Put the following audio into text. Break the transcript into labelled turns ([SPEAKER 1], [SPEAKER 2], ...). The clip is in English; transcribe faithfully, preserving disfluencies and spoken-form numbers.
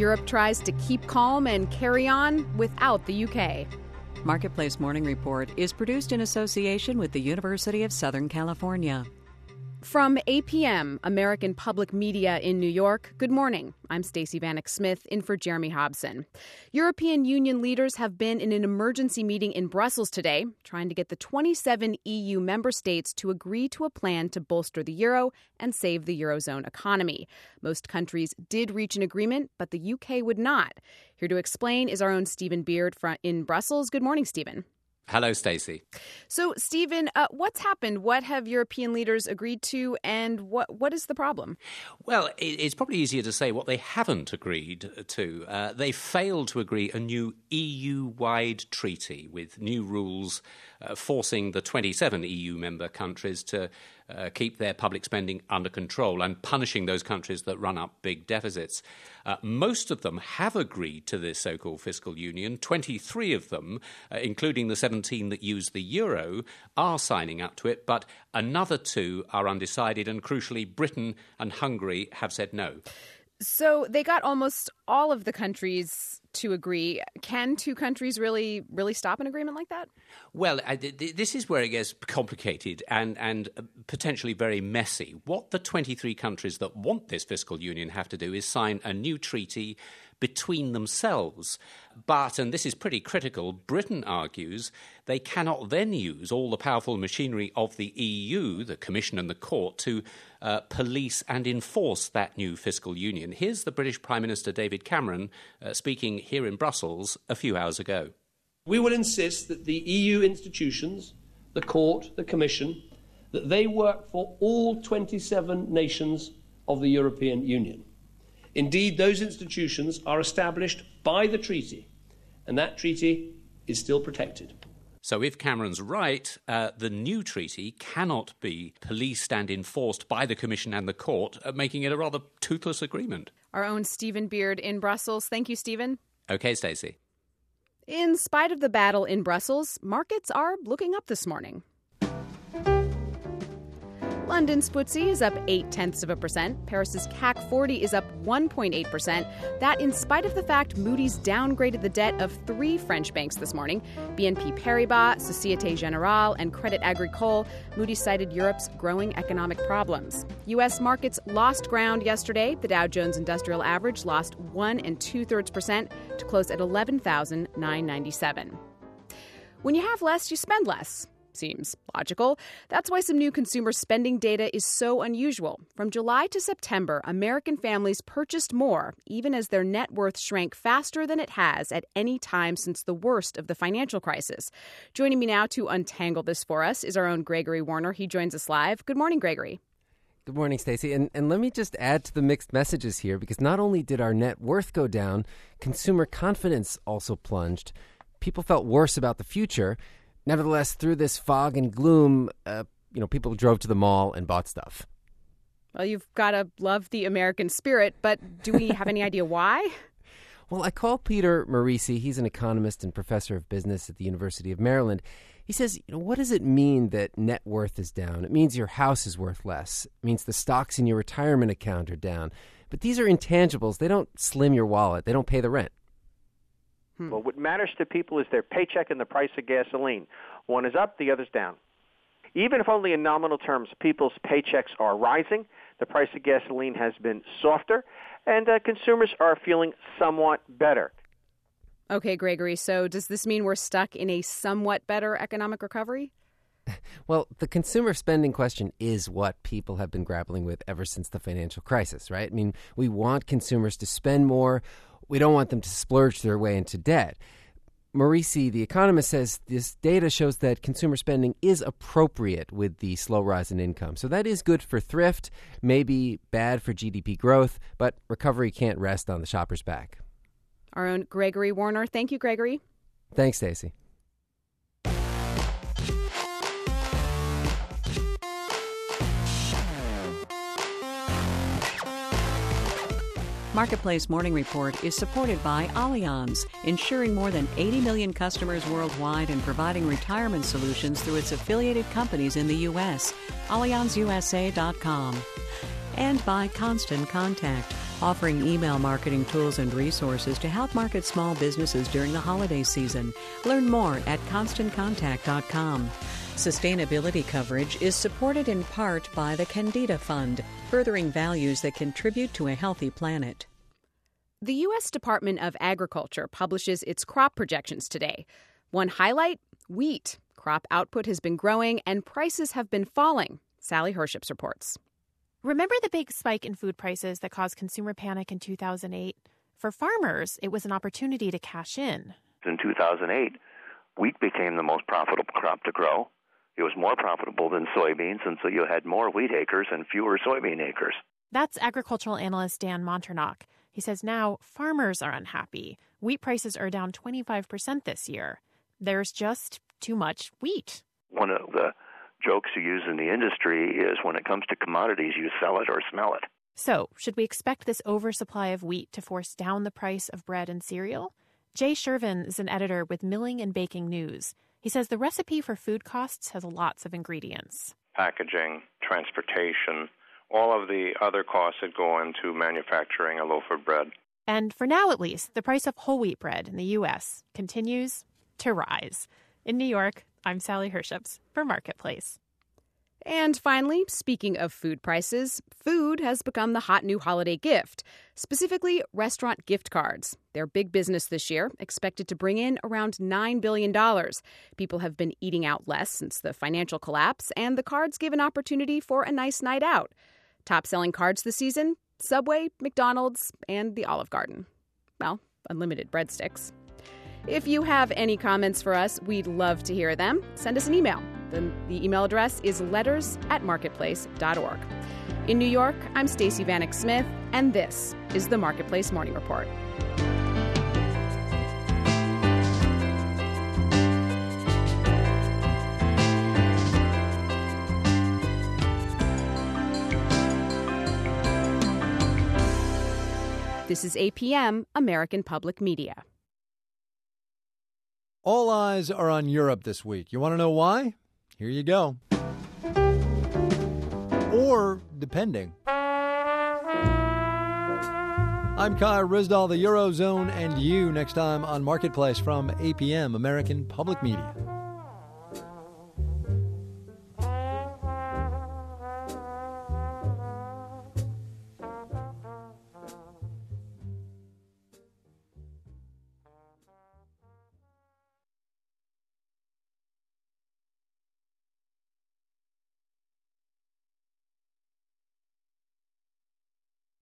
[SPEAKER 1] Europe tries to keep calm and carry on without the U K.
[SPEAKER 2] Marketplace Morning Report is produced in association with the University of Southern California.
[SPEAKER 1] From A P M, American Public Media in New York, good morning. I'm Stacey Vanek Smith, in for Jeremy Hobson. European Union leaders have been in an emergency meeting in Brussels today, trying to get the twenty-seven E U member states to agree to a plan to bolster the euro and save the Eurozone economy. Most countries did reach an agreement, but the U K would not. Here to explain is our own Stephen Beard in Brussels. Good morning, Stephen.
[SPEAKER 3] Hello, Stacey.
[SPEAKER 1] So, Stephen, uh, what's happened? What have European leaders agreed to, and what what is the problem?
[SPEAKER 3] Well, it's probably easier to say what they haven't agreed to. Uh, they failed to agree a new E U-wide treaty with new rules uh, forcing the twenty-seven E U member countries to uh, keep their public spending under control and punishing those countries that run up big deficits. Uh, most of them have agreed to this so-called fiscal union. twenty-three of them, uh, including the seventeen that use the euro, are signing up to it, but another two are undecided, and crucially, Britain and Hungary have said no.
[SPEAKER 1] So they got almost all of the countries to agree. Can two countries really, really stop an agreement like that?
[SPEAKER 3] Well, I, th- this is where it gets complicated and, and potentially very messy. What the twenty-three countries that want this fiscal union have to do is sign a new treaty between themselves. But, and this is pretty critical, Britain argues they cannot then use all the powerful machinery of the E U, the Commission and the Court, to uh, police and enforce that new fiscal union. Here's the British Prime Minister David Cameron uh, speaking here in Brussels a few hours ago.
[SPEAKER 4] We will insist that the E U institutions, the Court, the Commission, that they work for all twenty-seven nations of the European Union. Indeed, those institutions are established by the treaty, and that treaty is still protected.
[SPEAKER 3] So if Cameron's right, uh, the new treaty cannot be policed and enforced by the Commission and the Court, uh, making it a rather toothless agreement.
[SPEAKER 1] Our own Stephen Beard in Brussels. Thank you, Stephen.
[SPEAKER 3] OK, Stacey.
[SPEAKER 1] In spite of the battle in Brussels, markets are looking up this morning. London's F T S E is up eight tenths of a percent. Paris's C A C forty is up one point eight percent. That in spite of the fact Moody's downgraded the debt of three French banks this morning. B N P Paribas, Societe Generale, and Crédit Agricole. Moody's cited Europe's growing economic problems. U S markets lost ground yesterday. The Dow Jones Industrial Average lost one and two-thirds percent to close at eleven thousand nine hundred ninety-seven. When you have less, you spend less. Seems logical. That's why some new consumer spending data is so unusual. From July to September, American families purchased more, even as their net worth shrank faster than it has at any time since the worst of the financial crisis. Joining me now to untangle this for us is our own Gregory Warner. He joins us live. Good morning, Gregory.
[SPEAKER 5] Good morning, Stacey. And, and let me just add to the mixed messages here, because not only did our net worth go down, consumer confidence also plunged. People felt worse about the future. Nevertheless, through this fog and gloom, uh, you know, people drove to the mall and bought stuff.
[SPEAKER 1] Well, you've got to love the American spirit, but do we have any idea why?
[SPEAKER 5] Well, I called Peter Morici. He's an economist and professor of business at the University of Maryland. He says, you know, what does it mean that net worth is down? It means your house is worth less. It means the stocks in your retirement account are down. But these are intangibles. They don't slim your wallet. They don't pay the rent.
[SPEAKER 6] Well, what matters to people is their paycheck and the price of gasoline. One is up, the other's down. Even if only in nominal terms, people's paychecks are rising, the price of gasoline has been softer, and uh, consumers are feeling somewhat better.
[SPEAKER 1] Okay, Gregory, so does this mean we're stuck in a somewhat better economic recovery?
[SPEAKER 5] Well, the consumer spending question is what people have been grappling with ever since the financial crisis, right? I mean, we want consumers to spend more. We don't want them to splurge their way into debt. Morici, the economist, says this data shows that consumer spending is appropriate with the slow rise in income. So that is good for thrift, maybe bad for G D P growth, but recovery can't rest on the shopper's back.
[SPEAKER 1] Our own Gregory Warner. Thank you, Gregory.
[SPEAKER 5] Thanks, Stacey.
[SPEAKER 2] Marketplace Morning Report is supported by Allianz, insuring more than eighty million customers worldwide and providing retirement solutions through its affiliated companies in the U S. Allianz U S A dot com. And by Constant Contact, offering email marketing tools and resources to help market small businesses during the holiday season. Learn more at constant contact dot com. Sustainability coverage is supported in part by the Candida Fund, furthering values that contribute to a healthy planet.
[SPEAKER 1] The U S Department of Agriculture publishes its crop projections today. One highlight, wheat. Crop output has been growing and prices have been falling. Sally Herships reports.
[SPEAKER 7] Remember the big spike in food prices that caused consumer panic in two thousand eight? For farmers, it was an opportunity to cash in.
[SPEAKER 8] In two thousand eight, wheat became the most profitable crop to grow. It was more profitable than soybeans, and so you had more wheat acres and fewer soybean acres.
[SPEAKER 7] That's agricultural analyst Dan Monternock. He says now farmers are unhappy. Wheat prices are down twenty-five percent this year. There's just too much wheat.
[SPEAKER 8] One of the jokes you use in the industry is when it comes to commodities, you sell it or smell it.
[SPEAKER 7] So, should we expect this oversupply of wheat to force down the price of bread and cereal? Jay Shervin is an editor with Milling and Baking News. He says the recipe for food costs has lots of ingredients.
[SPEAKER 9] Packaging, transportation, all of the other costs that go into manufacturing a loaf of bread.
[SPEAKER 7] And for now, at least, the price of whole wheat bread in the U S continues to rise. In New York, I'm Sally Herships for Marketplace.
[SPEAKER 1] And finally, speaking of food prices, food has become the hot new holiday gift, specifically restaurant gift cards. Their big business this year, expected to bring in around nine billion dollars. People have been eating out less since the financial collapse, and the cards give an opportunity for a nice night out. Top-selling cards this season, Subway, McDonald's, and the Olive Garden. Well, unlimited breadsticks. If you have any comments for us, we'd love to hear them. Send us an email. The, the email address is letters at marketplace dot org. In New York, I'm Stacey Vanek Smith, and this is the Marketplace Morning Report. This is A P M, American Public Media.
[SPEAKER 10] All eyes are on Europe this week. You want to know why? Here you go. Or, depending. I'm Kai Rizdal, the Eurozone, and you next time on Marketplace from A P M, American Public Media.